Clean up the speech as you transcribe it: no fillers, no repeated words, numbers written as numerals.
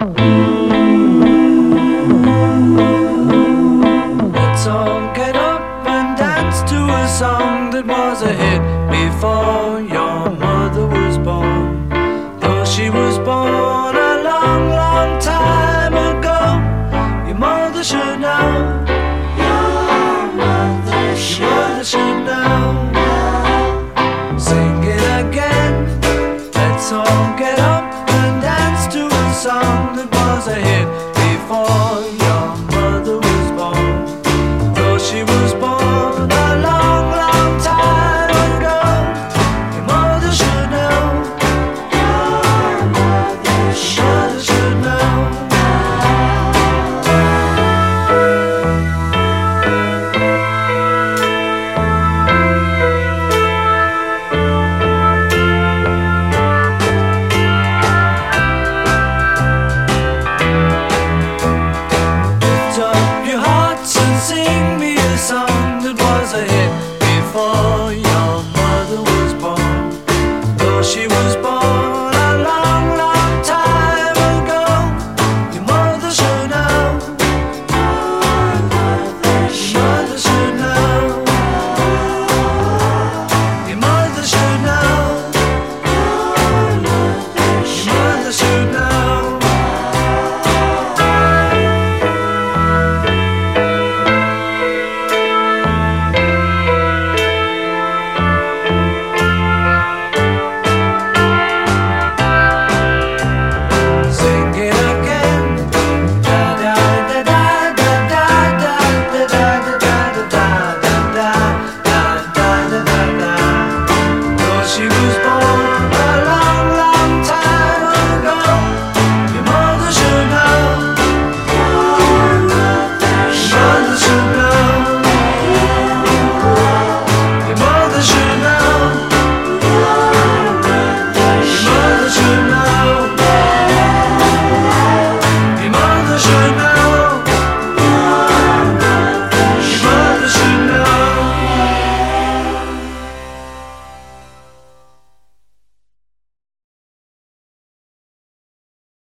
Let's all get up and dance to a song that was a hit before your mother was born. Though she was born a long, long time ago, your mother should know. Your mother should know. Sing it again. Let's all get up and dance to a song that was a hit before